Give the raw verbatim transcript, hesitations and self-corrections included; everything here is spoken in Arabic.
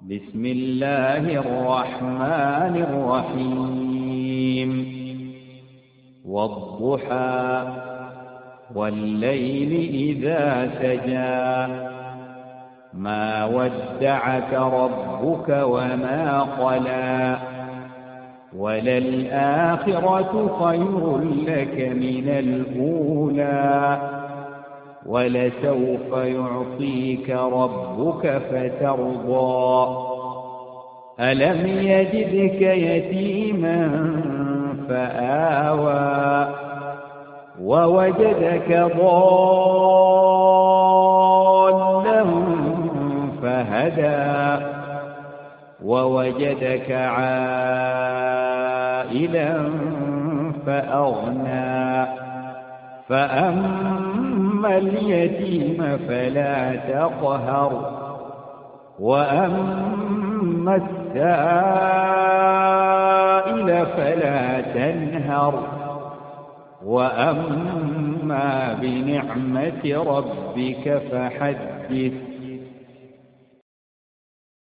بسم الله الرحمن الرحيم والضحى والليل إذا سجى ما ودعك ربك وما قلى وللآخرة خير لك من الأولى ولسوف يعطيك ربك فترضى ألم يجدك يتيما فآوى ووجدك ضالا فهدى ووجدك عائلا فأغنى فأما اليتيم فلا تقهر وأما السائل فلا تنهر وأما بنعمة ربك فحدث